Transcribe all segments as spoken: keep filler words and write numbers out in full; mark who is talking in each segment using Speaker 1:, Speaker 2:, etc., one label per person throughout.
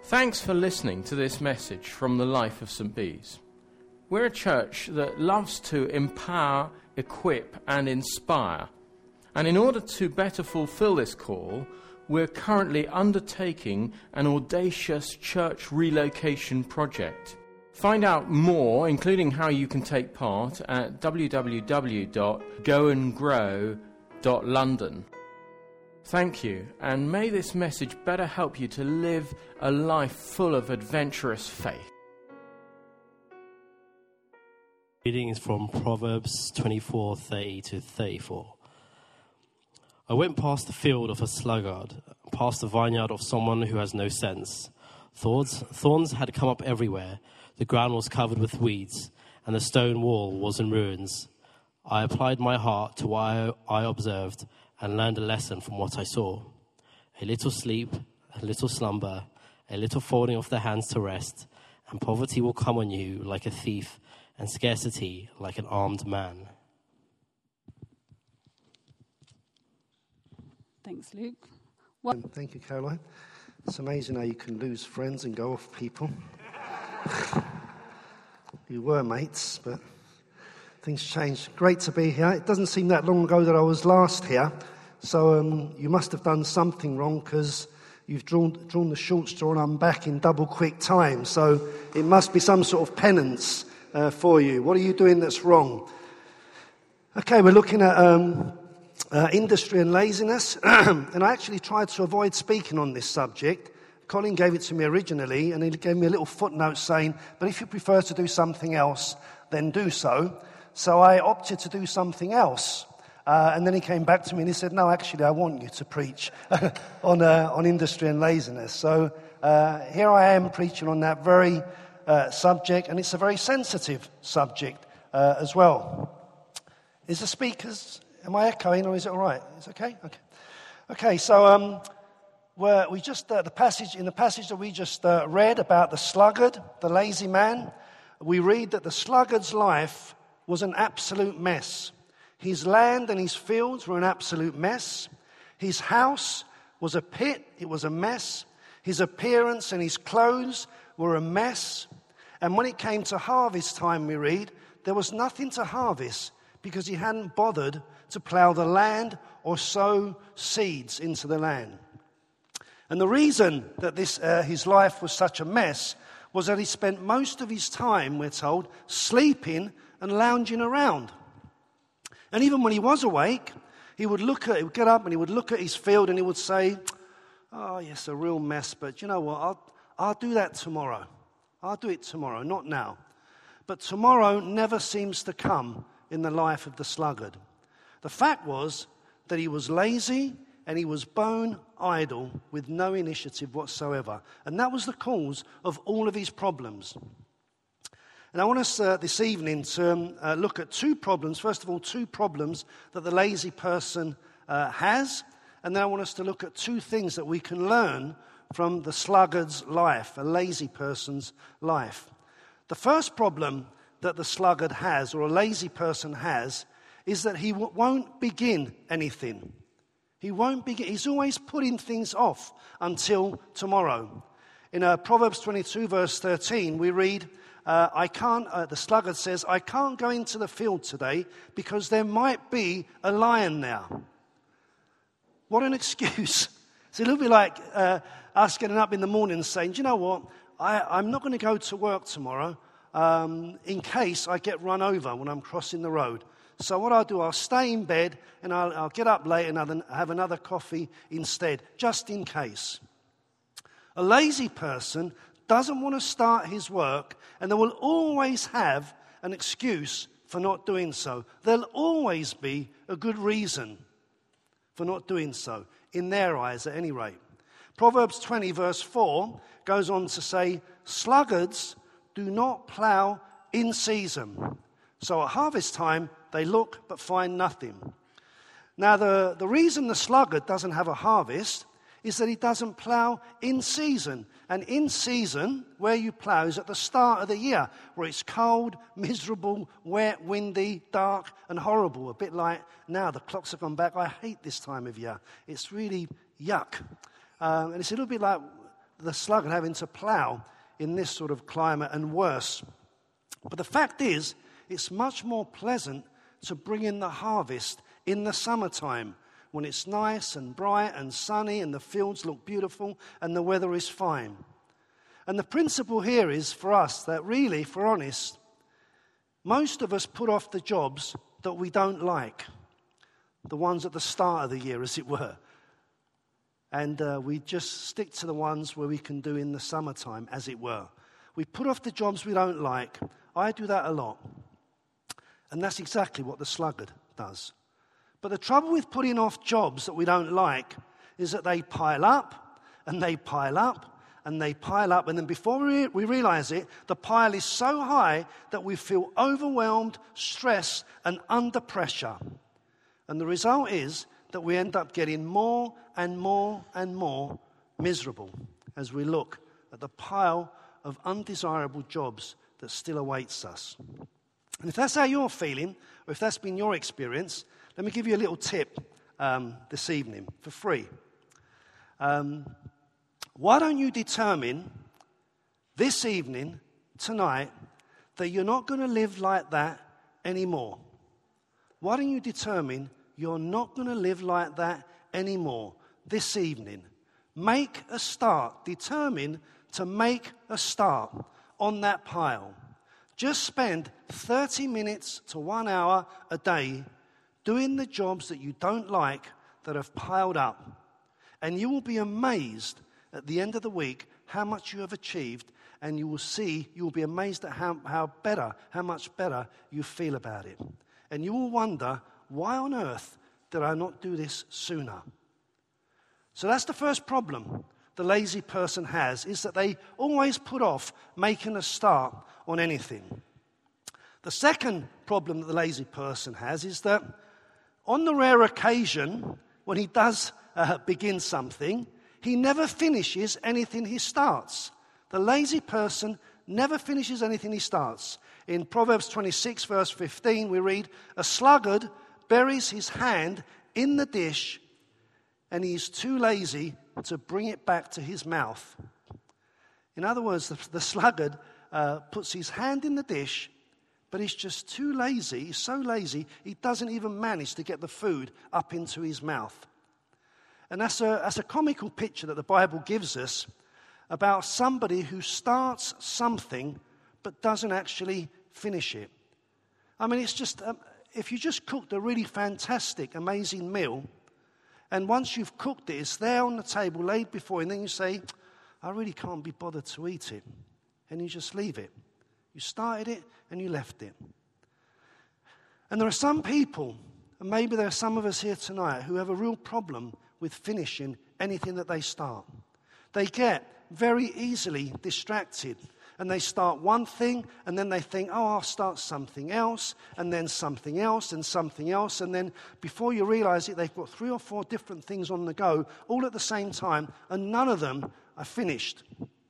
Speaker 1: Thanks for listening to this message from the life of Saint Bees. We're a church that loves to empower, equip and inspire. And in order to better fulfill this call, we're currently undertaking an audacious church relocation project. Find out more, including how you can take part, at w w w dot go and grow dot london. Thank you, and may this message better help you to live a life full of adventurous faith.
Speaker 2: Reading is from Proverbs twenty-four, thirty to thirty-four. I went past the field of a sluggard, past the vineyard of someone who has no sense. Thorns, thorns had come up everywhere, the ground was covered with weeds, and the stone wall was in ruins. I applied my heart to what I observed, and learned a lesson from what I saw. A little sleep, a little slumber, a little folding of the hands to rest, and poverty will come on you like a thief, and scarcity like an armed man.
Speaker 3: Thanks, Luke.
Speaker 4: What? Thank you, Caroline. It's amazing how you can lose friends and go off people. You were mates, but things changed. Great to be here. It doesn't seem that long ago that I was last here, so um, you must have done something wrong because you've drawn, drawn the short straw and I'm back in double quick time. So it must be some sort of penance uh, for you. What are you doing that's wrong? Okay, we're looking at um, uh, industry and laziness, and I actually tried to avoid speaking on this subject. Colin gave it to me originally, and he gave me a little footnote saying, but if you prefer to do something else, then do so. So I opted to do something else. Uh, and then he came back to me and he said, no, actually, I want you to preach on uh, on industry and laziness. So uh, here I am preaching on that very uh, subject, and it's a very sensitive subject uh, as well. Is the speakers, am I echoing or is it all right? Is it okay? Okay. Okay, so um, we're, we just, uh, the passage, in the passage that we just uh, read about the sluggard, the lazy man, we read that the sluggard's life was an absolute mess. His land and his fields were an absolute mess. His house was a pit. It was a mess. His appearance and his clothes were a mess. And when it came to harvest time, we read, there was nothing to harvest because he hadn't bothered to plough the land or sow seeds into the land. And the reason that this uh, his life was such a mess was that he spent most of his time, we're told, sleeping and lounging around. And even when he was awake, he would look at, he would get up and he would look at his field and he would say, oh, yes, a real mess, but you know what, I'll, I'll do that tomorrow. I'll do it tomorrow, not now. But tomorrow never seems to come in the life of the sluggard. The fact was that he was lazy and he was bone idle with no initiative whatsoever. And that was the cause of all of his problems. And I want us uh, this evening to um, uh, look at two problems. First of all, two problems that the lazy person uh, has. And then I want us to look at two things that we can learn from the sluggard's life, a lazy person's life. The first problem that the sluggard has, or a lazy person has, is that he w- won't begin anything. He won't begin. He's always putting things off until tomorrow. In uh, Proverbs twenty-two, verse thirteen, we read, Uh, I can't, uh, the sluggard says, I can't go into the field today because there might be a lion there. What an excuse. It's a little bit like uh, us getting up in the morning and saying, do you know what, I, I'm not going to go to work tomorrow um, in case I get run over when I'm crossing the road. So what I'll do, I'll stay in bed and I'll, I'll get up late and I'll have another coffee instead, just in case. A lazy person doesn't want to start his work, and they will always have an excuse for not doing so. There'll always be a good reason for not doing so, in their eyes at any rate. Proverbs twenty verse four goes on to say, sluggards do not plough in season. So at harvest time, they look but find nothing. Now the, the reason the sluggard doesn't have a harvest is that he doesn't plough in season. And in season, where you plough is at the start of the year, where it's cold, miserable, wet, windy, dark, and horrible. A bit like now, the clocks have gone back. I hate this time of year. It's really yuck. Um, and it's a little bit like the sluggard having to plough in this sort of climate and worse. But the fact is, it's much more pleasant to bring in the harvest in the summertime when it's nice and bright and sunny and the fields look beautiful and the weather is fine. And the principle here is for us that really, if we're honest, most of us put off the jobs that we don't like, the ones at the start of the year, as it were. And uh, we just stick to the ones where we can do in the summertime, as it were. We put off the jobs we don't like. I do that a lot. And that's exactly what the sluggard does. But the trouble with putting off jobs that we don't like is that they pile up, and they pile up, and they pile up. And then before we, we realize it, the pile is so high that we feel overwhelmed, stressed, and under pressure. And the result is that we end up getting more and more and more miserable as we look at the pile of undesirable jobs that still awaits us. And if that's how you're feeling, or if that's been your experience, let me give you a little tip um, this evening for free. Um, why don't you determine this evening, tonight, that you're not going to live like that anymore? Why don't you determine you're not going to live like that anymore this evening? Make a start. Determine to make a start on that pile. Just spend thirty minutes to one hour a day doing the jobs that you don't like that have piled up. And you will be amazed at the end of the week how much you have achieved, and you will see, you will be amazed at how, how better, how much better you feel about it. And you will wonder, why on earth did I not do this sooner? So that's the first problem the lazy person has, is that they always put off making a start on anything. The second problem that the lazy person has is that on the rare occasion when he does uh, begin something, he never finishes anything he starts. The lazy person never finishes anything he starts. In Proverbs twenty-six, verse fifteen, we read, "A sluggard buries his hand in the dish, and he is too lazy to bring it back to his mouth." In other words, the, the sluggard uh, puts his hand in the dish, but he's just too lazy. He's so lazy, he doesn't even manage to get the food up into his mouth. And that's a, that's a comical picture that the Bible gives us about somebody who starts something but doesn't actually finish it. I mean, it's just, um, if you just cooked a really fantastic, amazing meal, and once you've cooked it, it's there on the table, laid before you, and then you say, I really can't be bothered to eat it. And you just leave it. You started it, and you left it. And there are some people, and maybe there are some of us here tonight, who have a real problem with finishing anything that they start. They get very easily distracted. And they start one thing, and then they think, oh, I'll start something else, and then something else, and something else. And then before you realize it, they've got three or four different things on the go, all at the same time, and none of them are finished.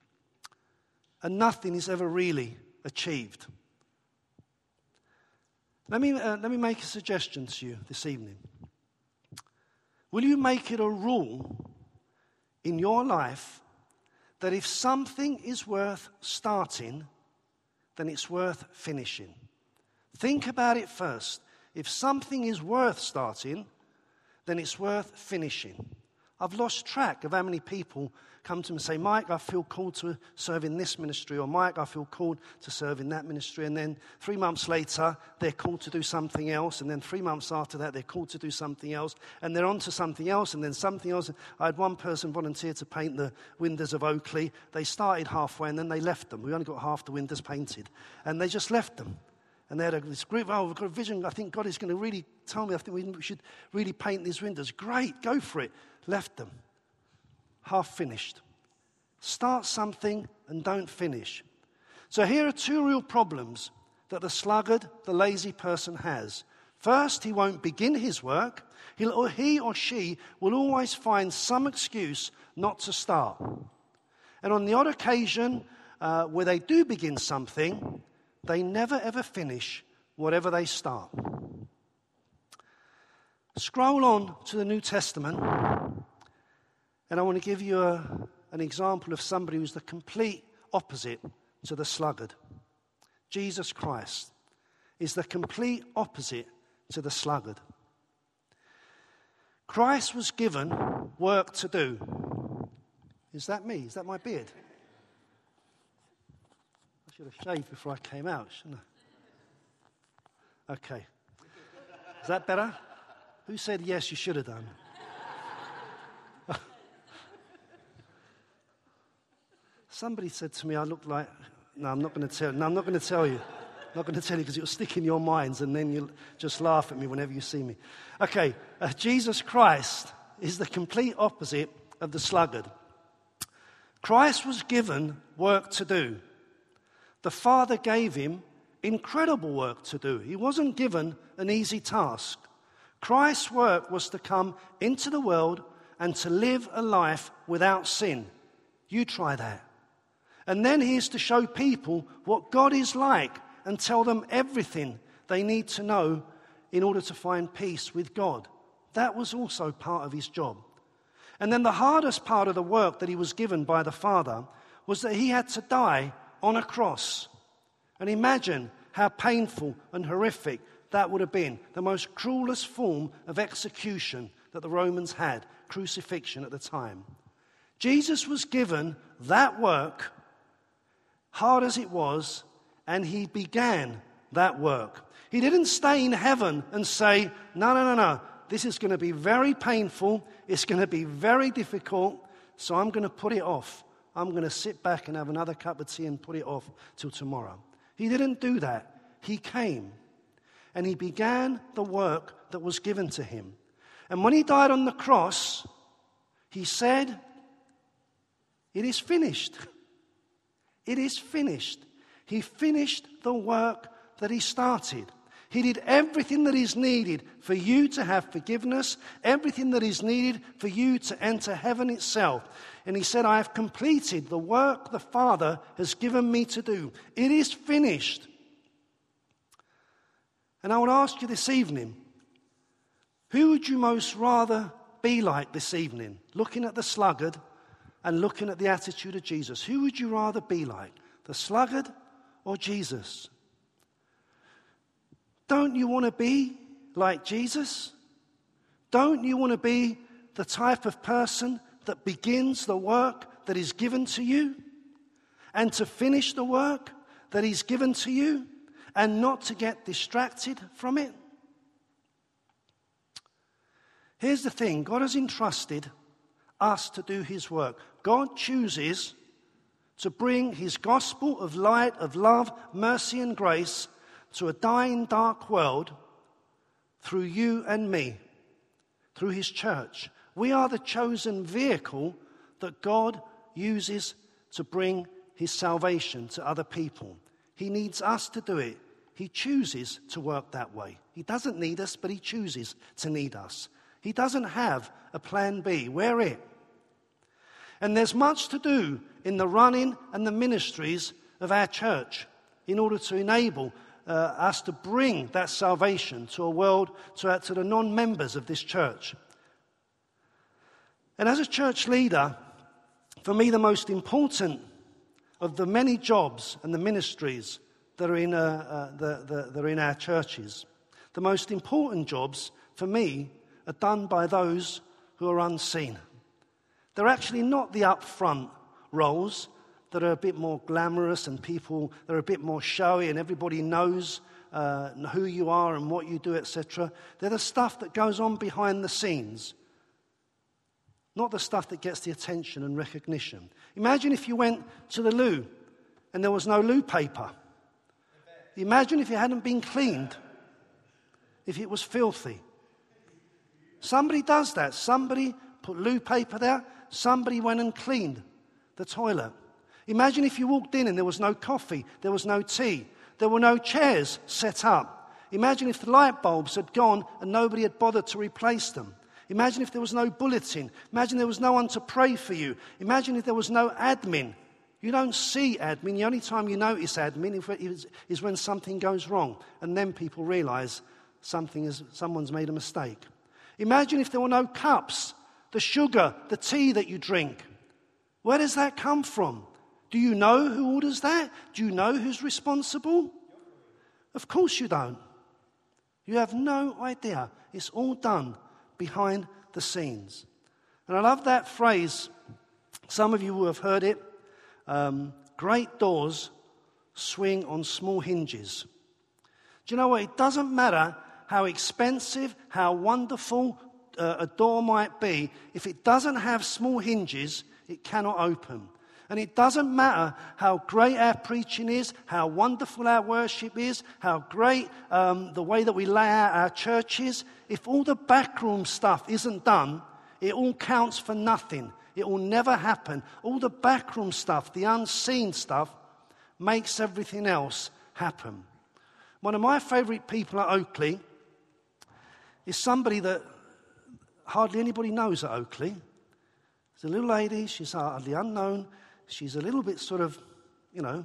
Speaker 4: And nothing is ever really achieved. Let me, uh, let me make a suggestion to you this evening. Will you make it a rule in your life that if something is worth starting, then it's worth finishing? Think about it first. If something is worth starting, then it's worth finishing. I've lost track of how many people come to me and say, Mike, I feel called to serve in this ministry, or Mike, I feel called to serve in that ministry. And then three months later, they're called to do something else. And then three months after that, they're called to do something else. And they're on to something else, and then something else. I had one person volunteer to paint the windows of Oakley. They started halfway, and then they left them. We only got half the windows painted. And they just left them. And they had a, this group, oh, we've got a vision. I think God is going to really tell me, I think we should really paint these windows. Great, go for it. Left them. Half finished. Start something and don't finish. So here are two real problems that the sluggard, the lazy person has. First, he won't begin his work. He'll, or he or she will always find some excuse not to start. And on the odd occasion uh, where they do begin something, they never ever finish whatever they start. Scroll on to the New Testament, and I want to give you a, an example of somebody who's the complete opposite to the sluggard. Jesus Christ is the complete opposite to the sluggard. Christ was given work to do. Is that me? Is that my beard? I should have shaved before I came out, shouldn't I? Okay. Is that better? Who said yes, you should have done? Somebody said to me, I look like... No, I'm not going to tell. No, I'm not going to tell you. I'm not going to tell you because it will stick in your minds and then you'll just laugh at me whenever you see me. Okay, uh, Jesus Christ is the complete opposite of the sluggard. Christ was given work to do. The Father gave him incredible work to do. He wasn't given an easy task. Christ's work was to come into the world and to live a life without sin. You try that. And then he is to show people what God is like and tell them everything they need to know in order to find peace with God. That was also part of his job. And then the hardest part of the work that he was given by the Father was that he had to die on a cross. And imagine how painful and horrific that would have been. The most cruelest form of execution that the Romans had, crucifixion at the time. Jesus was given that work, hard as it was, and he began that work. He didn't stay in heaven and say, no, no, no, no, this is going to be very painful, it's going to be very difficult, so I'm going to put it off. I'm going to sit back and have another cup of tea and put it off till tomorrow. He didn't do that. He came, and he began the work that was given to him. And when he died on the cross, he said, it is finished. It is finished. He finished the work that he started. He did everything that is needed for you to have forgiveness, everything that is needed for you to enter heaven itself. And he said, I have completed the work the Father has given me to do. It is finished. And I would ask you this evening, who would you most rather be like this evening? Looking at the sluggard and looking at the attitude of Jesus. Who would you rather be like? The sluggard or Jesus? Don't you want to be like Jesus? Don't you want to be the type of person that begins the work that is given to you and to finish the work that is given to you and not to get distracted from it? Here's the thing. God has entrusted us to do his work. God chooses to bring his gospel of light, of love, mercy and grace to a dying, dark world through you and me, through his church. We are the chosen vehicle that God uses to bring his salvation to other people. He needs us to do it. He chooses to work that way. He doesn't need us, but he chooses to need us. He doesn't have a plan B. We're it. And there's much to do in the running and the ministries of our church in order to enable uh, us to bring that salvation to a world, to, uh, to the non-members of this church. And as a church leader, for me the most important of the many jobs and the ministries that are in, uh, uh, the, the, that are in our churches, the most important jobs for me are done by those who are unseen. They're actually not the upfront roles that are a bit more glamorous and people that are a bit more showy and everybody knows uh, who you are and what you do, et cetera. They're the stuff that goes on behind the scenes, not the stuff that gets the attention and recognition. Imagine if you went to the loo and there was no loo paper. Imagine if it hadn't been cleaned, if it was filthy. Somebody does that. Somebody put loo paper there. Somebody went and cleaned the toilet. Imagine if you walked in and there was no coffee, there was no tea, there were no chairs set up. Imagine if the light bulbs had gone and nobody had bothered to replace them. Imagine if there was no bulletin. Imagine there was no one to pray for you. Imagine if there was no admin. You don't see admin. The only time you notice admin is when something goes wrong, and then people realize something is, someone's made a mistake. Imagine if there were no cups, the sugar, the tea that you drink. Where does that come from? Do you know who orders that? Do you know who's responsible? Of course you don't. You have no idea. It's all done behind the scenes. And I love that phrase. Some of you will have heard it. Um, great doors swing on small hinges. Do you know what? It doesn't matter how expensive, how wonderful uh, a door might be. If it doesn't have small hinges, it cannot open. And it doesn't matter how great our preaching is, how wonderful our worship is, how great um, the way that we lay out our churches. If all the backroom stuff isn't done, it all counts for nothing. It will never happen. All the backroom stuff, the unseen stuff, makes everything else happen. One of my favourite people at Oakley is somebody that hardly anybody knows at Oakley. It's a little lady, she's hardly unknown. She's a little bit sort of, you know,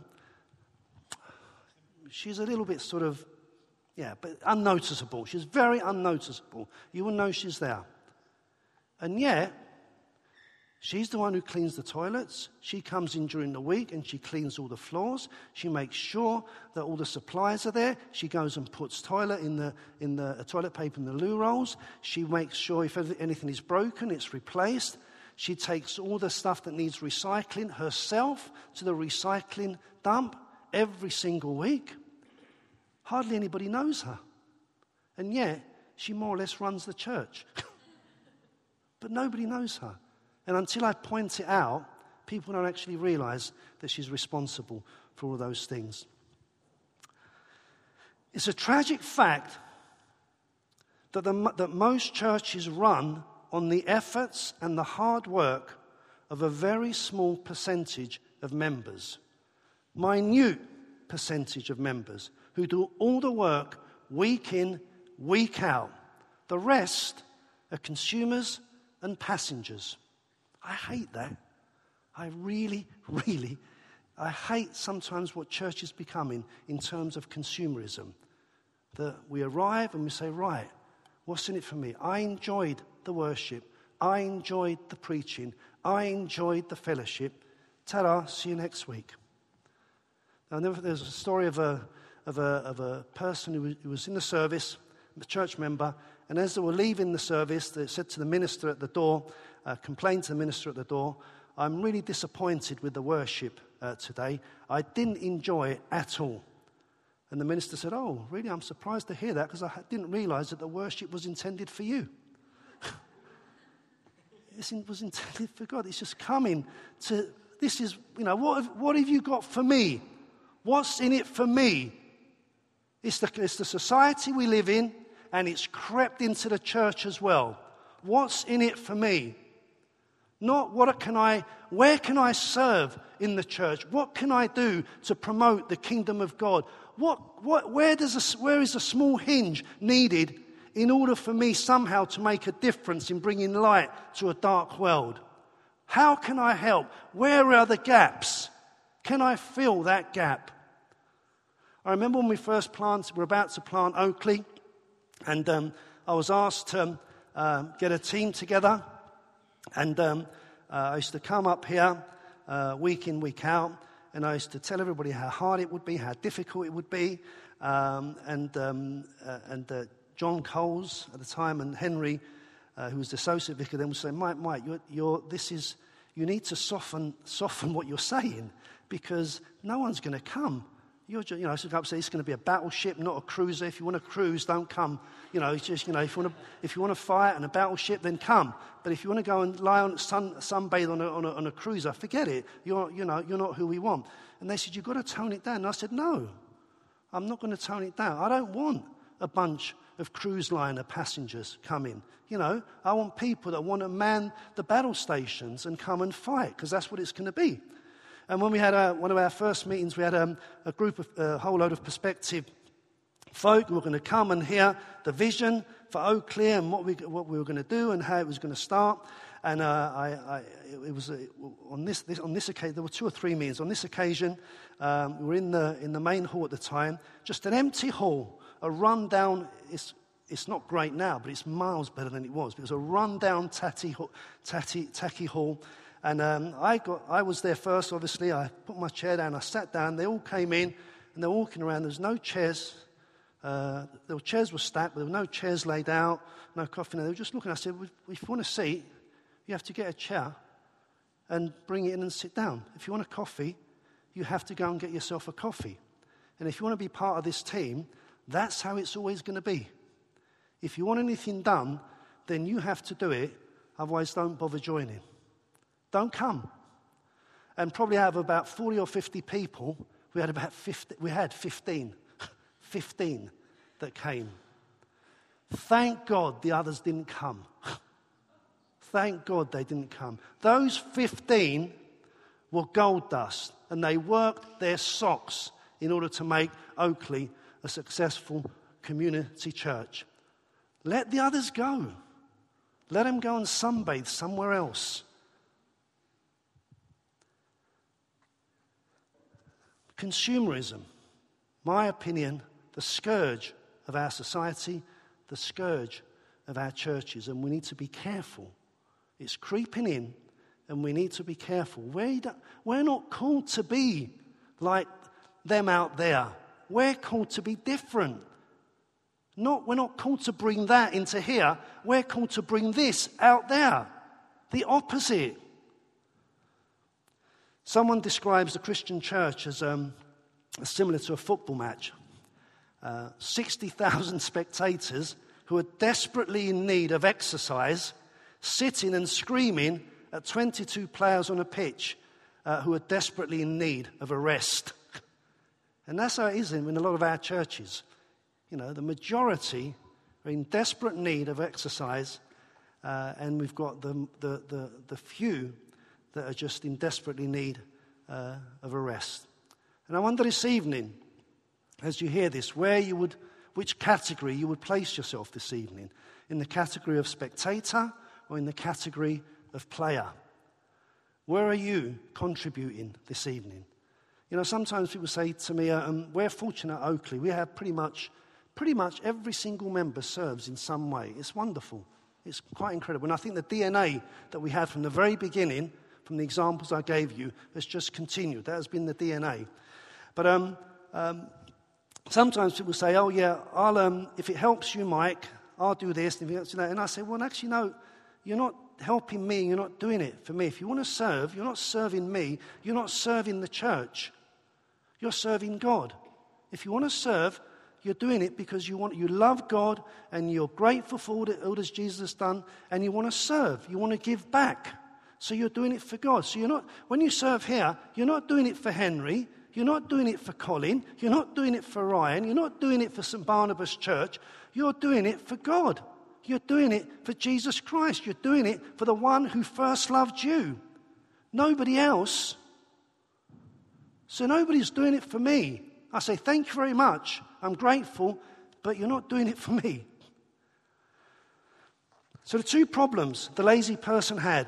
Speaker 4: she's a little bit sort of, yeah, but unnoticeable. She's very unnoticeable. You will know she's there. And yet, she's the one who cleans the toilets. She comes in during the week and she cleans all the floors. She makes sure that all the supplies are there. She goes and puts toilet in the in the uh, toilet paper in the loo rolls. She makes sure if anything is broken, it's replaced. She takes all the stuff that needs recycling herself to the recycling dump every single week. Hardly anybody knows her. And yet, she more or less runs the church. But nobody knows her. And until I point it out, people don't actually realize that she's responsible for all those things. It's a tragic fact that, the, that most churches run on the efforts and the hard work of a very small percentage of members. Minute percentage of members who do all the work week in, week out. The rest are consumers and passengers. I hate that. I really, really, I hate sometimes what church is becoming in terms of consumerism. That we arrive and we say, right, what's in it for me? I enjoyed the worship. I enjoyed the preaching. I enjoyed the fellowship. Ta-da, see you next week. Now, there's a story of a, of a, of a person who was, who was in the service, a church member, and as they were leaving the service, they said to the minister at the door, uh, complained to the minister at the door, I'm really disappointed with the worship uh, today. I didn't enjoy it at all. And the minister said, oh, really, I'm surprised to hear that because I didn't realize that the worship was intended for you. It was intended for God. It's just coming to, this is, you know, what have, what have you got for me? What's in it for me? It's the, it's the society we live in, and it's crept into the church as well. What's in it for me? Not what can I, where can I serve in the church? What can I do to promote the kingdom of God? What, what, where, does a, where is a small hinge needed in order for me somehow to make a difference in bringing light to a dark world? How can I help? Where are the gaps? Can I fill that gap? I remember when we first planted, we were about to plant Oakley, and um, I was asked to um, uh, get a team together, and um, uh, I used to come up here uh, week in, week out, and I used to tell everybody how hard it would be, how difficult it would be, um, and um, uh, and uh, John Coles at the time and Henry, uh, who was the associate vicar, then would say, Mike, Mike, you're, you're, this is, you need to soften soften what you're saying because no one's going to come. You're just, you know, I should go up and say it's going to be a battleship, not a cruiser. If you want to cruise, don't come. You know, it's just, you know, if you want to, if you want to fight in a battleship, then come. But if you want to go and lie on sun, sunbathe on a, on a, on a cruiser, forget it. You're, you know, you're not who we want. And they said, you've got to tone it down. And I said, no, I'm not going to tone it down. I don't want a bunch of cruise liner passengers coming. You know, I want people that want to man the battle stations and come and fight, because that's what it's going to be. And when we had a, one of our first meetings, we had um, a group of, a whole load of prospective folk who were going to come and hear the vision for Oakley and what we, what we were going to do and how it was going to start. And uh, I, I, it was uh, on this, this on this occasion. There were two or three meetings. On this occasion, um, we were in the in the main hall at the time, just an empty hall, a rundown. It's it's not great now, but it's miles better than it was. It was a rundown, tatty, tatty, tacky hall, And um, I got, I was there first, obviously. I put my chair down, I sat down. They all came in, and they're walking around. There's no chairs. Uh, the chairs were stacked, but there were no chairs laid out, no coffee. They were just looking. I said, well, if you want a seat, you have to get a chair and bring it in and sit down. If you want a coffee, you have to go and get yourself a coffee. And if you want to be part of this team, that's how it's always going to be. If you want anything done, then you have to do it. Otherwise, don't bother joining. Don't come. And probably out of about forty or fifty people, we had about fifty, we had fifteen. fifteen that came. Thank God the others didn't come. Thank God they didn't come. Those fifteen were gold dust, and they worked their socks in order to make Oakley a successful community church. Let the others go. Let them go and sunbathe somewhere else. Consumerism, my opinion, the scourge of our society, the scourge of our churches, and we need to be careful. It's creeping in, and we need to be careful. We're, we're not called to be like them out there. We're called to be different. Not, we're not called to bring that into here. We're called to bring this out there. The opposite. Someone describes the Christian church as um, similar to a football match. Uh, sixty thousand spectators who are desperately in need of exercise, sitting and screaming at twenty-two players on a pitch uh, who are desperately in need of a rest. And that's how it is in, in a lot of our churches. You know, the majority are in desperate need of exercise, uh, and we've got the, the, the, the few that are just in desperately need uh, of a rest. And I wonder this evening, as you hear this, where you would, which category you would place yourself this evening. In the category of spectator or in the category of player? Where are you contributing this evening? You know, sometimes people say to me, um, we're fortunate at Oakley. We have pretty much, pretty much every single member serves in some way. It's wonderful. It's quite incredible. And I think the D N A that we had from the very beginning, from the examples I gave you, has just continued. That has been the D N A. But um, um, sometimes people say, oh, yeah, I'll, um, if it helps you, Mike, I'll do this. And, if it helps you that. And I say, well, actually, no, you're not helping me. You're not doing it for me. If you want to serve, you're not serving me. You're not serving the church. You're serving God. If you want to serve, you're doing it because you want, you love God and you're grateful for all that, all that Jesus has done, and you want to serve. You want to give back. So you're doing it for God. So you're not, when you serve here, you're not doing it for Henry. You're not doing it for Colin. You're not doing it for Ryan. You're not doing it for Saint Barnabas Church. You're doing it for God. You're doing it for Jesus Christ. You're doing it for the one who first loved you. Nobody else. So nobody's doing it for me. I say, thank you very much. I'm grateful, but you're not doing it for me. So the two problems the lazy person had.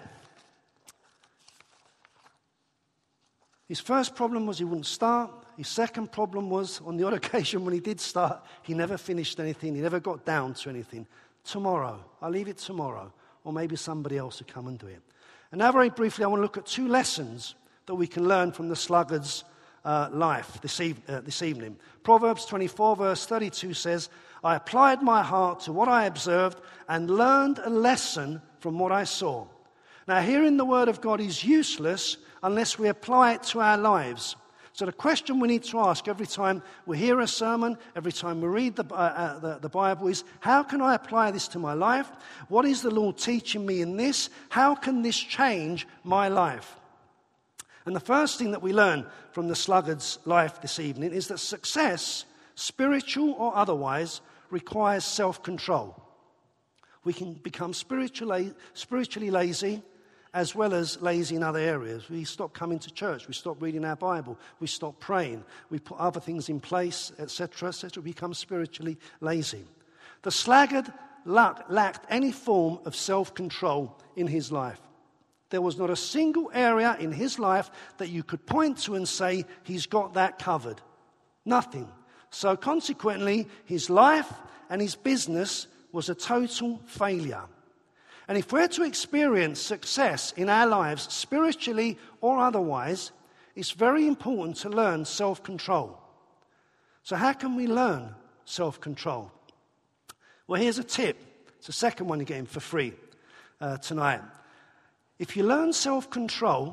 Speaker 4: His first problem was he wouldn't start. His second problem was, on the odd occasion when he did start, he never finished anything. He never got down to anything. Tomorrow. I'll leave it tomorrow. Or maybe somebody else will come and do it. And now very briefly, I want to look at two lessons that we can learn from the sluggard's uh, life this, eve- uh, this evening. Proverbs twenty-four verse thirty-two says, I applied my heart to what I observed and learned a lesson from what I saw. Now, hearing the word of God is useless unless we apply it to our lives. So the question we need to ask every time we hear a sermon, every time we read the, uh, uh, the, the Bible is, how can I apply this to my life? What is the Lord teaching me in this? How can this change my life? And the first thing that we learn from the sluggard's life this evening is that success, spiritual or otherwise, requires self-control. We can become spiritually, spiritually lazy, as well as lazy in other areas. We stop coming to church. We stop reading our Bible. We stop praying. We put other things in place, et cetera, et cetera. We become spiritually lazy. The sluggard lacked any form of self-control in his life. There was not a single area in his life that you could point to and say, he's got that covered. Nothing. So consequently, his life and his business was a total failure. And if we're to experience success in our lives, spiritually or otherwise, it's very important to learn self-control. So how can we learn self-control? Well, here's a tip. It's the second one you're getting for free uh, tonight. If you learn self-control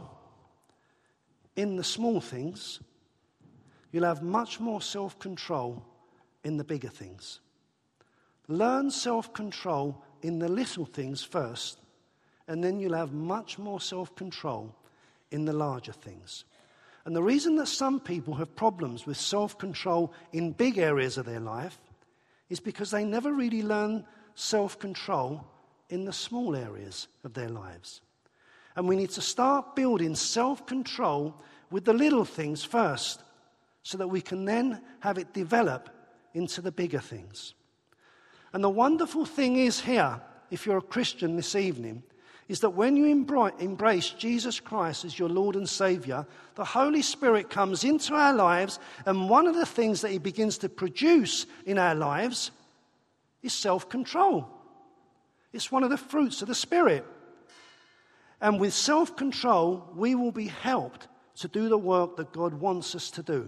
Speaker 4: in the small things, you'll have much more self-control in the bigger things. Learn self-control in the little things first, and then you'll have much more self-control in the larger things. And the reason that some people have problems with self-control in big areas of their life is because they never really learn self-control in the small areas of their lives. And we need to start building self-control with the little things first, so that we can then have it develop into the bigger things. And the wonderful thing is here, if you're a Christian this evening, is that when you embrace Jesus Christ as your Lord and Saviour, the Holy Spirit comes into our lives, and one of the things that He begins to produce in our lives is self-control. It's one of the fruits of the Spirit. And with self-control, we will be helped to do the work that God wants us to do.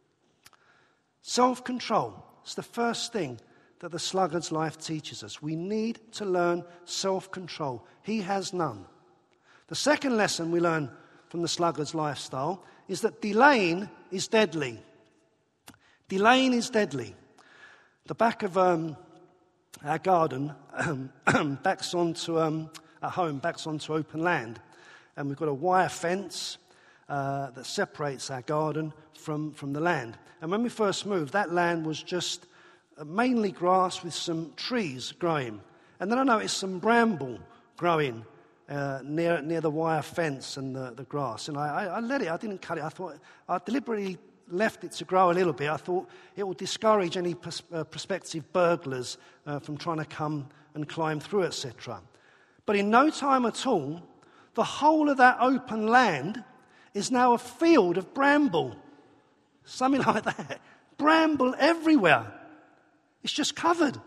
Speaker 4: Self-control is the first thing that the sluggard's life teaches us. We need to learn self-control. He has none. The second lesson we learn from the sluggard's lifestyle is that delaying is deadly. Delaying is deadly. The back of um, our garden um, backs onto um, our home, backs onto open land, and we've got a wire fence uh, that separates our garden from, from the land. And when we first moved, that land was just mainly grass with some trees growing. And then I noticed some bramble growing uh, near near the wire fence and the, the grass. And I, I, I let it, I didn't cut it. I thought, I deliberately left it to grow a little bit. I thought it would discourage any pers- uh, prospective burglars uh, from trying to come and climb through, et cetera. But in no time at all, the whole of that open land is now a field of bramble. Something like that. Bramble everywhere. It's just covered.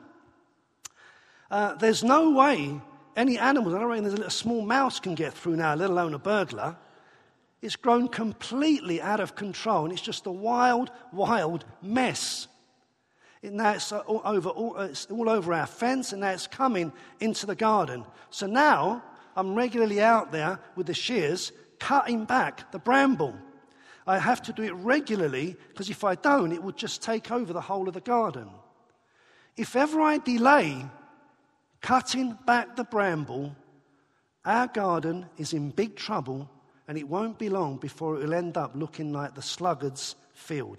Speaker 4: Uh, there's no way any animals, I don't reckon there's a little small mouse can get through now, let alone a burglar. It's grown completely out of control, and it's just a wild, wild mess. It, now it's all over, all, it's all over our fence, and now it's coming into the garden. So now I'm regularly out there with the shears cutting back the bramble. I have to do it regularly, because if I don't, it would just take over the whole of the garden. If ever I delay cutting back the bramble, our garden is in big trouble, and it won't be long before it will end up looking like the sluggard's field.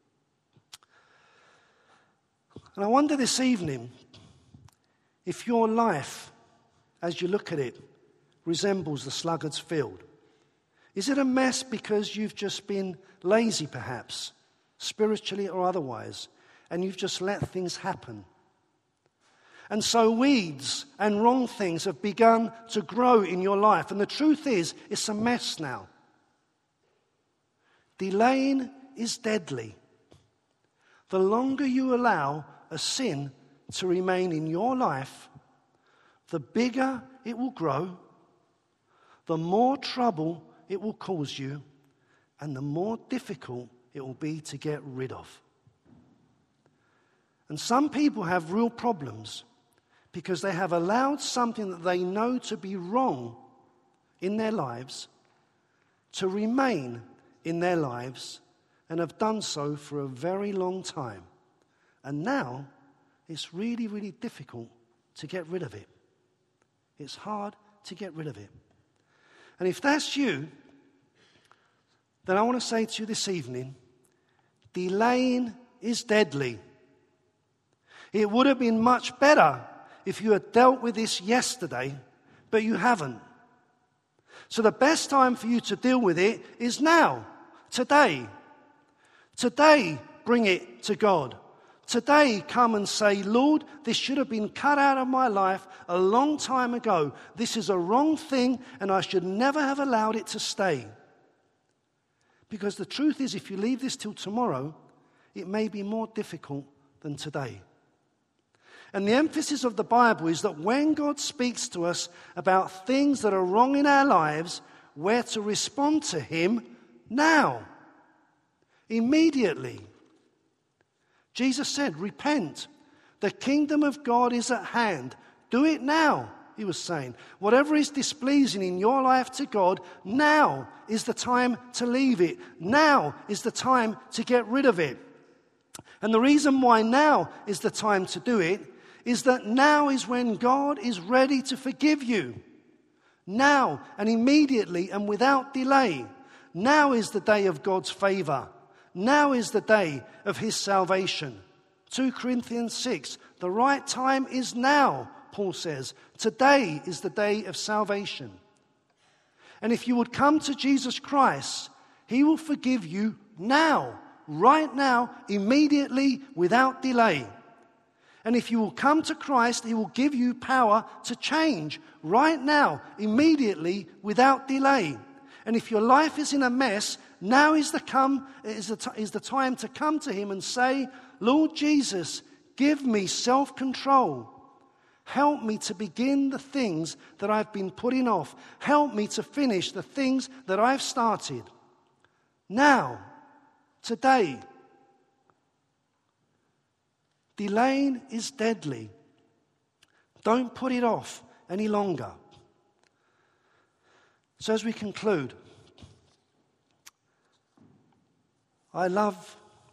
Speaker 4: And I wonder this evening if your life, as you look at it, resembles the sluggard's field. Is it a mess because you've just been lazy, perhaps, spiritually or otherwise, and you've just let things happen? And so weeds and wrong things have begun to grow in your life. And the truth is, it's a mess now. Delaying is deadly. The longer you allow a sin to remain in your life, the bigger it will grow, the more trouble it will cause you, and the more difficult it will be to get rid of. And some people have real problems because they have allowed something that they know to be wrong in their lives to remain in their lives, and have done so for a very long time. And now it's really, really difficult to get rid of it. It's hard to get rid of it. And if that's you, then I want to say to you this evening, delaying is deadly. It would have been much better if you had dealt with this yesterday, but you haven't. So the best time for you to deal with it is now, today. Today, bring it to God. Today, come and say, Lord, this should have been cut out of my life a long time ago. This is a wrong thing, and I should never have allowed it to stay. Because the truth is, if you leave this till tomorrow, it may be more difficult than today. And the emphasis of the Bible is that when God speaks to us about things that are wrong in our lives, we're to respond to him now, immediately. Jesus said, repent. The kingdom of God is at hand. Do it now, he was saying. Whatever is displeasing in your life to God, now is the time to leave it. Now is the time to get rid of it. And the reason why now is the time to do it is that now is when God is ready to forgive you. Now and immediately and without delay. Now is the day of God's favor. Now is the day of his salvation. Second Corinthians six, the right time is now, Paul says. Today is the day of salvation. And if you would come to Jesus Christ, he will forgive you now, right now, immediately, without delay. And if you will come to Christ, he will give you power to change right now, immediately, without delay. And if your life is in a mess, now is the, come, is the, t- is the time to come to him and say, Lord Jesus, give me self-control. Help me to begin the things that I've been putting off. Help me to finish the things that I've started. Now, today. Delaying is deadly. Don't put it off any longer. So as we conclude, I love,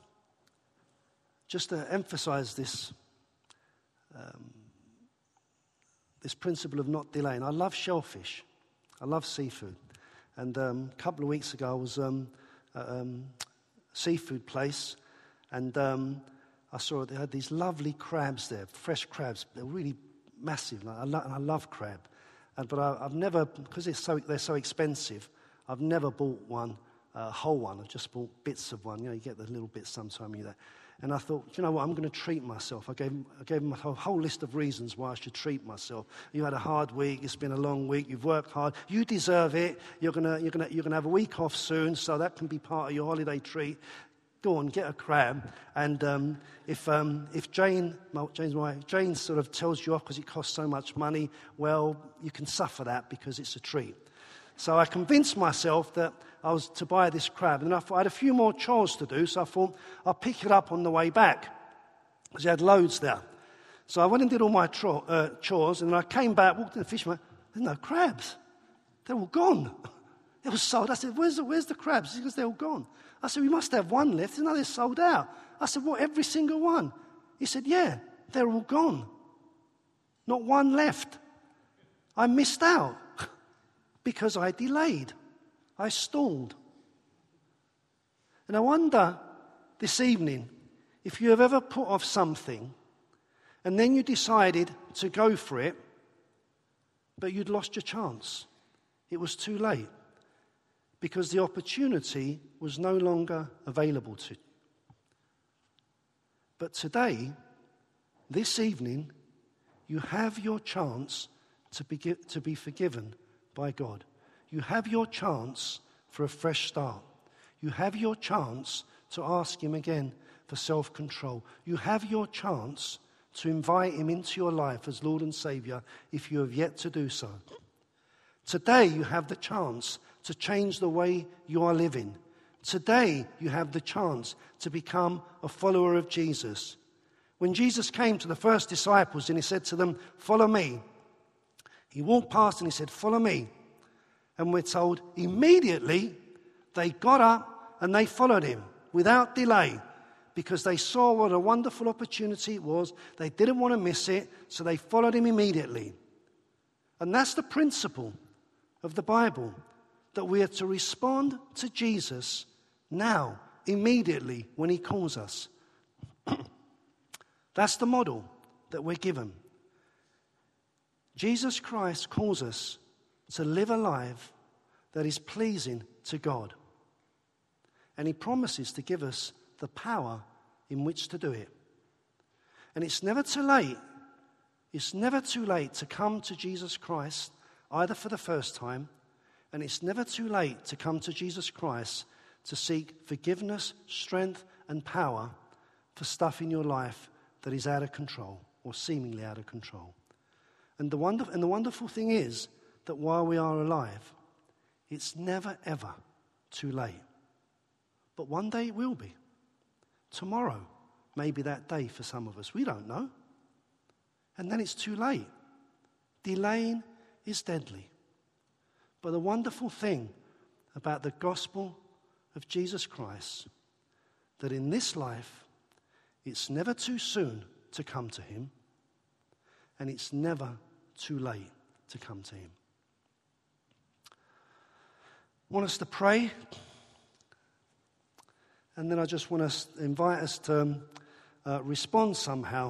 Speaker 4: just to emphasize this, um, this principle of not delaying. I love shellfish. I love seafood. And um, a couple of weeks ago I was um, at um, a seafood place, and um, I saw they had these lovely crabs there, fresh crabs. They're really massive. Like, I, lo- and I love crab. And, but I, I've never, because they're so, they're so expensive, I've never bought one, a whole one. I've just bought bits of one. You know, you get the little bits sometime. You know. And I thought, you know what, I'm going to treat myself. I gave, I gave them a whole, whole list of reasons why I should treat myself. You had a hard week. It's been a long week. You've worked hard. You deserve it. You're going to, you're going to, you're going to have a week off soon, so that can be part of your holiday treat. Go on, get a crab. And um, if um, if Jane, my, Jane's my wife, Jane sort of tells you off because it costs so much money, well, you can suffer that because it's a treat. So I convinced myself that I was to buy this crab. And I thought I had a few more chores to do, so I thought I'll pick it up on the way back because he had loads there. So I went and did all my tro- uh, chores, and when I came back, walked in the fish market, there's no crabs. They're all gone. It was sold. I said, where's the, where's the crabs? He goes, they're all gone. I said, we must have one left. No, they're sold out. I said, what, every single one? He said, yeah, they're all gone. Not one left. I missed out because I delayed. I stalled. And I wonder this evening if you have ever put off something and then you decided to go for it, but you'd lost your chance. It was too late. Because the opportunity was no longer available to you. But today, this evening, you have your chance to be, to be forgiven by God. You have your chance for a fresh start. You have your chance to ask him again for self-control. You have your chance to invite him into your life as Lord and Saviour if you have yet to do so. Today, you have the chance to change the way you are living. Today, you have the chance to become a follower of Jesus. When Jesus came to the first disciples and he said to them, follow me, he walked past and he said, follow me. And we're told immediately they got up and they followed him without delay because they saw what a wonderful opportunity it was. They didn't want to miss it, so they followed him immediately. And that's the principle of the Bible, that we are to respond to Jesus now, immediately, when he calls us. That's the model that we're given. Jesus Christ calls us to live a life that is pleasing to God. And he promises to give us the power in which to do it. And it's never too late. It's never too late to come to Jesus Christ, either for the first time, and it's never too late to come to Jesus Christ to seek forgiveness, strength, and power for stuff in your life that is out of control or seemingly out of control. And the, wonder, and the wonderful thing is that while we are alive, it's never, ever too late. But one day it will be. Tomorrow may be that day for some of us. We don't know. And then it's too late. Delaying is deadly. But the wonderful thing about the gospel of Jesus Christ, that in this life, it's never too soon to come to him, and it's never too late to come to him. I want us to pray, and then I just want to invite us to um, uh, respond somehow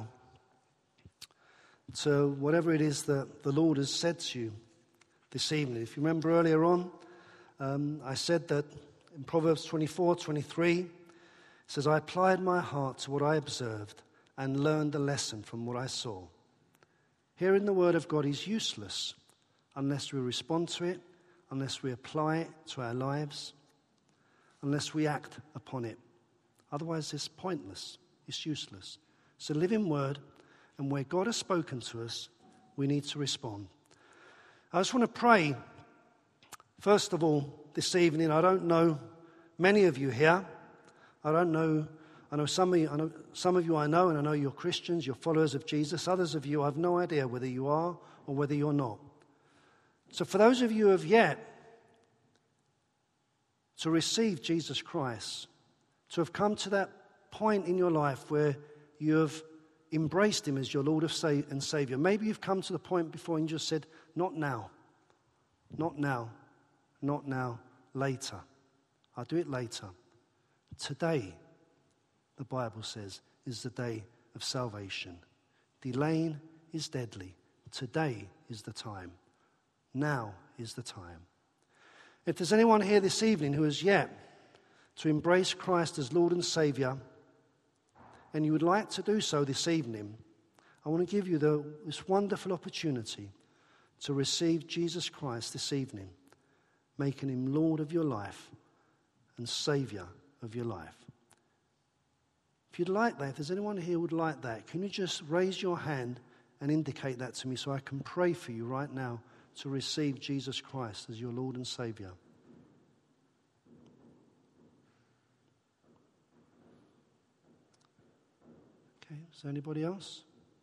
Speaker 4: to whatever it is that the Lord has said to you this evening. If you remember earlier on, um, I said that in Proverbs twenty-four, twenty-three, it says, I applied my heart to what I observed and learned a lesson from what I saw. Hearing the word of God is useless unless we respond to it, unless we apply it to our lives, unless we act upon it. Otherwise, it's pointless. It's useless. It's a living word, and where God has spoken to us, we need to respond. I just want to pray, first of all, this evening. I don't know many of you here. I don't know, I know some of you, I know some of you I know, and I know you're Christians, you're followers of Jesus. Others of you, I have no idea whether you are or whether you're not. So for those of you who have yet to receive Jesus Christ, to have come to that point in your life where you have embraced him as your Lord and Savior. Maybe you've come to the point before and just said, not now, not now, not now, later. I'll do it later. Today, the Bible says, is the day of salvation. Delaying is deadly. Today is the time. Now is the time. If there's anyone here this evening who has yet to embrace Christ as Lord and Savior, and you would like to do so this evening, I want to give you the, this wonderful opportunity to receive Jesus Christ this evening, making him Lord of your life and Savior of your life. If you'd like that, if there's anyone here who would like that, can you just raise your hand and indicate that to me so I can pray for you right now to receive Jesus Christ as your Lord and Savior? Okay, is there anybody else?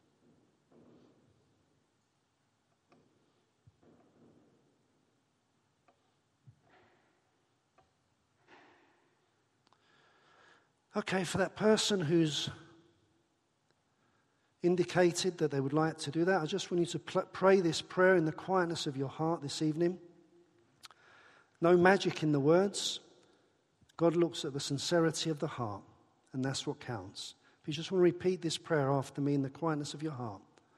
Speaker 4: Okay, for that person who's indicated that they would like to do that, I just want you to pl- pray this prayer in the quietness of your heart this evening. No magic in the words. God looks at the sincerity of the heart, and that's what counts. If you just want to repeat this prayer after me in the quietness of your heart.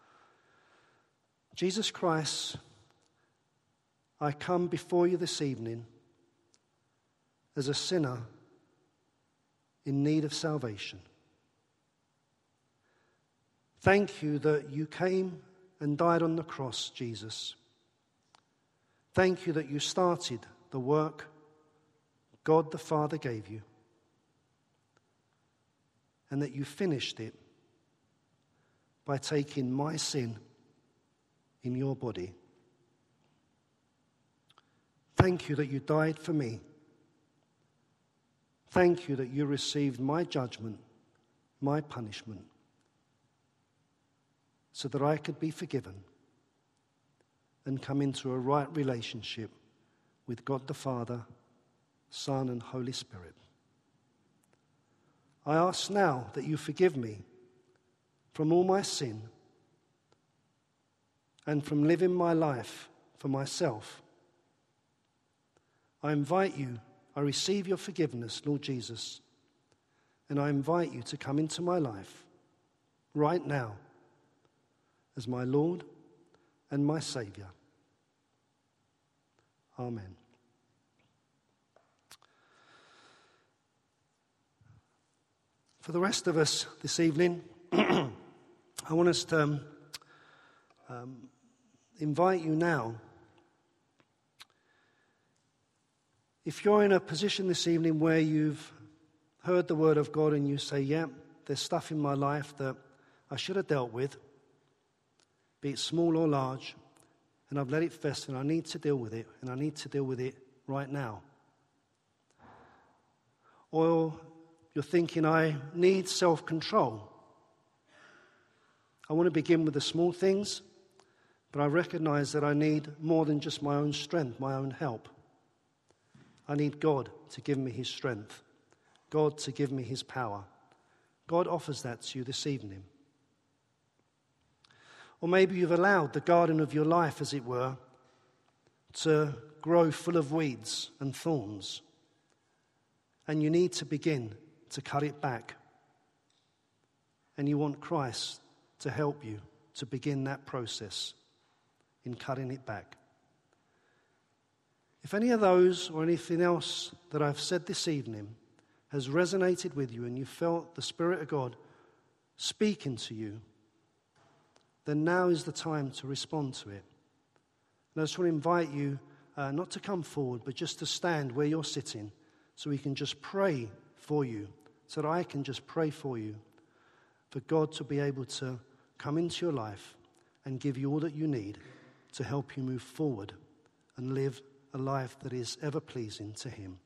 Speaker 4: Jesus Christ, I come before you this evening as a sinner in need of salvation. Thank you that you came and died on the cross, Jesus. Thank you that you started the work God the Father gave you, and that you finished it by taking my sin in your body. Thank you that you died for me. Thank you that you received my judgment, my punishment, so that I could be forgiven and come into a right relationship with God the Father, Son, and Holy Spirit. I ask now that you forgive me from all my sin and from living my life for myself. I invite you, I receive your forgiveness, Lord Jesus, and I invite you to come into my life right now as my Lord and my Savior. Amen. For the rest of us this evening, I want us to um, um, invite you now. If you're in a position this evening where you've heard the word of God and you say, yeah, there's stuff in my life that I should have dealt with, be it small or large, and I've let it fester, and I need to deal with it, and I need to deal with it right now. Or you're thinking, I need self-control. I want to begin with the small things, but I recognize that I need more than just my own strength, my own help. I need God to give me his strength, God to give me his power. God offers that to you this evening. Or maybe you've allowed the garden of your life, as it were, to grow full of weeds and thorns, and you need to begin to cut it back. And you want Christ to help you to begin that process in cutting it back. If any of those or anything else that I've said this evening has resonated with you and you felt the Spirit of God speaking to you, then now is the time to respond to it. And I just want to invite you uh, not to come forward, but just to stand where you're sitting so we can just pray for you, so that I can just pray for you, for God to be able to come into your life and give you all that you need to help you move forward and live a life that is ever pleasing to him.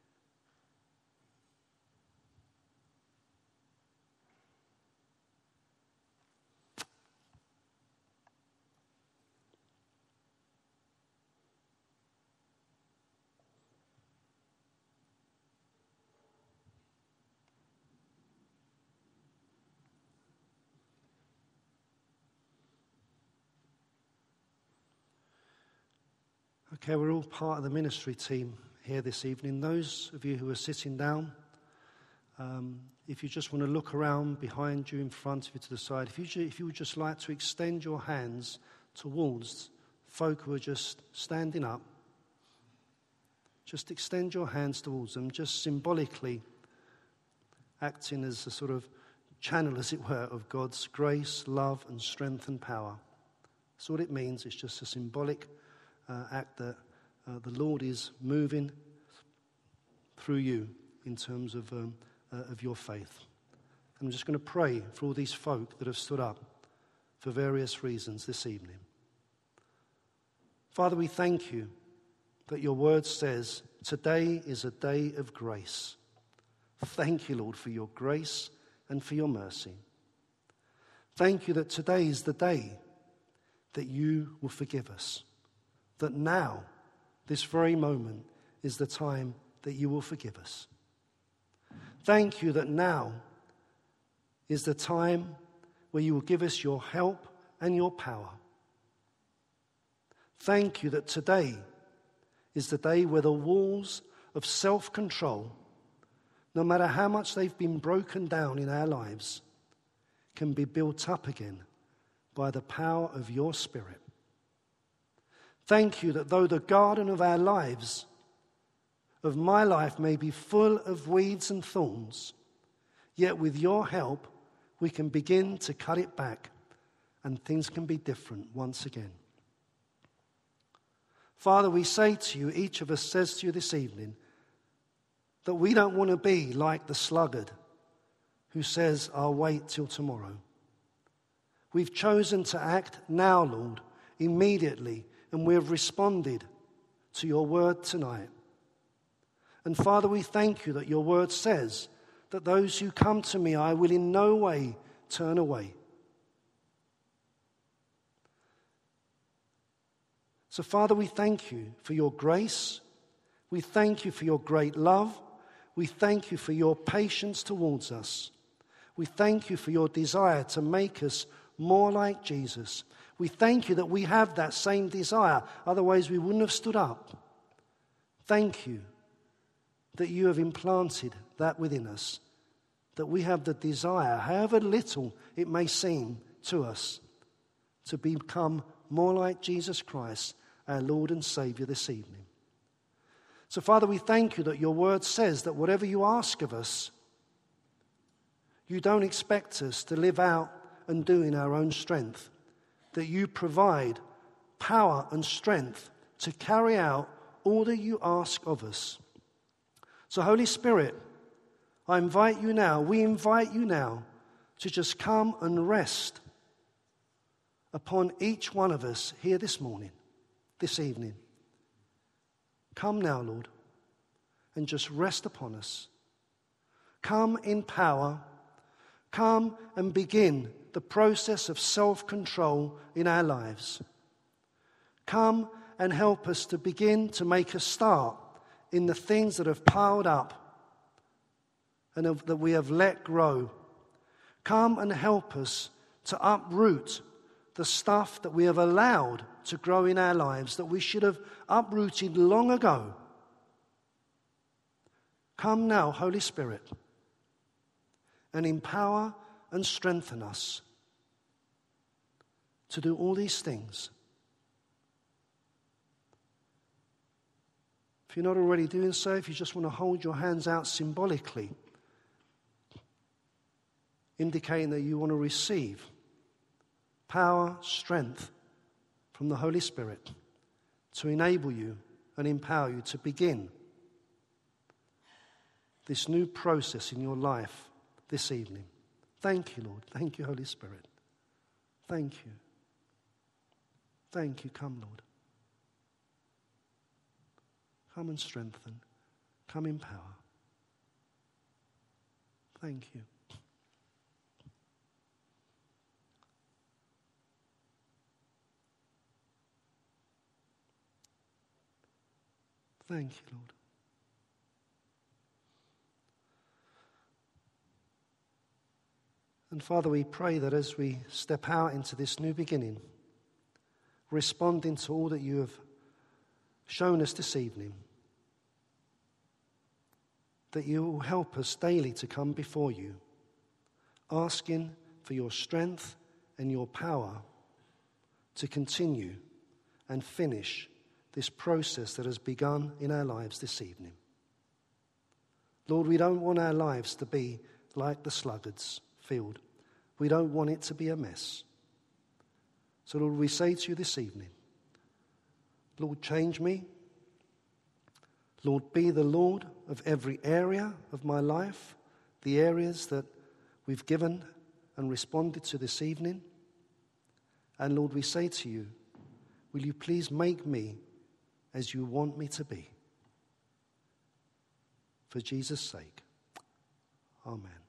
Speaker 4: Okay, we're all part of the ministry team here this evening. Those of you who are sitting down, um, if you just want to look around behind you, in front of you, to the side, if you, ju- if you would just like to extend your hands towards folk who are just standing up, just extend your hands towards them, just symbolically acting as a sort of channel, as it were, of God's grace, love, and strength and power. That's what it means. It's just a symbolic Uh, act that uh, the Lord is moving through you in terms of um, uh, of your faith. And I'm just going to pray for all these folk that have stood up for various reasons this evening. Father, we thank you that your word says today is a day of grace. Thank you, Lord, for your grace and for your mercy. Thank you that today is the day that you will forgive us. That now, this very moment, is the time that you will forgive us. Thank you that now is the time where you will give us your help and your power. Thank you that today is the day where the walls of self-control, no matter how much they've been broken down in our lives, can be built up again by the power of your Spirit. Thank you that though the garden of our lives, of my life, may be full of weeds and thorns, yet with your help we can begin to cut it back and things can be different once again. Father, we say to you, each of us says to you this evening, that we don't want to be like the sluggard who says, I'll wait till tomorrow. We've chosen to act now, Lord, immediately, and we have responded to your word tonight. And Father, we thank you that your word says that those who come to me, I will in no way turn away. So Father, we thank you for your grace. We thank you for your great love. We thank you for your patience towards us. We thank you for your desire to make us more like Jesus. We thank you that we have that same desire, otherwise we wouldn't have stood up. Thank you that you have implanted that within us, that we have the desire, however little it may seem to us, to become more like Jesus Christ, our Lord and Saviour, this evening. So Father, we thank you that your word says that whatever you ask of us, you don't expect us to live out and do in our own strength, that you provide power and strength to carry out all that you ask of us. So Holy Spirit, I invite you now, we invite you now to just come and rest upon each one of us here this morning, this evening. Come now, Lord, and just rest upon us. Come in power. Come and begin the process of self-control in our lives. Come and help us to begin to make a start in the things that have piled up and have, that we have let grow. Come and help us to uproot the stuff that we have allowed to grow in our lives that we should have uprooted long ago. Come now, Holy Spirit, and empower and strengthen us to do all these things. If you're not already doing so, if you just want to hold your hands out symbolically, indicating that you want to receive power, strength from the Holy Spirit to enable you and empower you to begin this new process in your life this evening. Thank you, Lord. Thank you, Holy Spirit. Thank you. Thank you. Come, Lord. Come and strengthen. Come in power. Thank you. Thank you, Lord. And Father, we pray that as we step out into this new beginning, responding to all that you have shown us this evening, that you will help us daily to come before you, asking for your strength and your power to continue and finish this process that has begun in our lives this evening. Lord, we don't want our lives to be like the sluggard's field. We don't want it to be a mess. So, Lord, we say to you this evening, Lord, change me. Lord, be the Lord of every area of my life, the areas that we've given and responded to this evening. And Lord, we say to you, will you please make me as you want me to be? For Jesus' sake, amen.